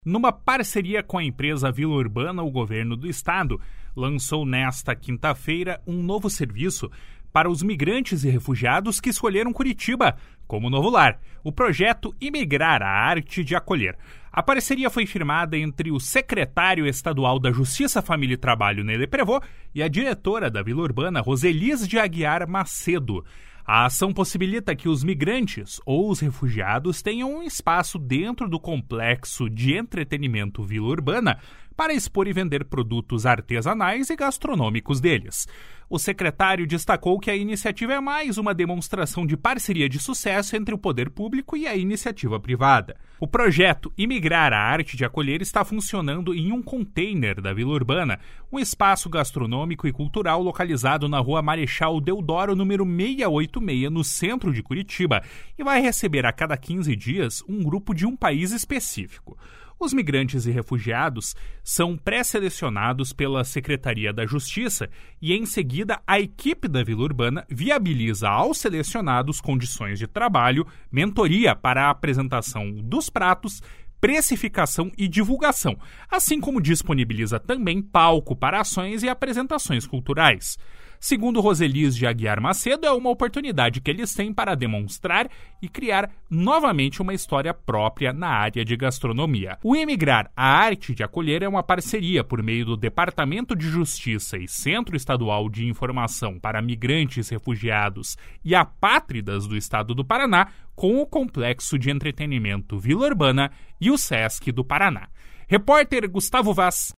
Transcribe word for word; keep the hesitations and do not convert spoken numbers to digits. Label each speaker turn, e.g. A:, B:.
A: Numa parceria com a empresa Vila Urbana, o governo do estado lançou nesta quinta-feira um novo serviço para os migrantes e refugiados que escolheram Curitiba como novo lar, o projeto Imigrar, a Arte de Acolher. A parceria foi firmada entre o secretário estadual da Justiça, Família e Trabalho, Nele Prevot, e a diretora da Vila Urbana, Roselis de Aguiar Macedo. A ação possibilita que os migrantes ou os refugiados tenham um espaço dentro do complexo de entretenimento Vila Urbana para expor e vender produtos artesanais e gastronômicos deles. O secretário destacou que a iniciativa é mais uma demonstração de parceria de sucesso entre o poder público e a iniciativa privada. O projeto Imigrar, a Arte de Acolher está funcionando em um container da Vila Urbana, um espaço gastronômico e cultural localizado na rua Marechal Deodoro, número seiscentos e oitenta e seis, no centro de Curitiba, e vai receber a cada quinze dias um grupo de um país específico. Os migrantes e refugiados são pré-selecionados pela Secretaria da Justiça e, em seguida, a equipe da Vila Urbana viabiliza aos selecionados condições de trabalho, mentoria para a apresentação dos pratos, precificação e divulgação, assim como disponibiliza também palco para ações e apresentações culturais. Segundo Roselis de Aguiar Macedo, é uma oportunidade que eles têm para demonstrar e criar novamente uma história própria na área de gastronomia. O Imigrar, a Arte de Acolher, é uma parceria por meio do Departamento de Justiça e Centro Estadual de Informação para Migrantes, Refugiados e Apátridas do Estado do Paraná, com o Complexo de Entretenimento Vila Urbana e o Sesc do Paraná. Repórter Gustavo Vaz.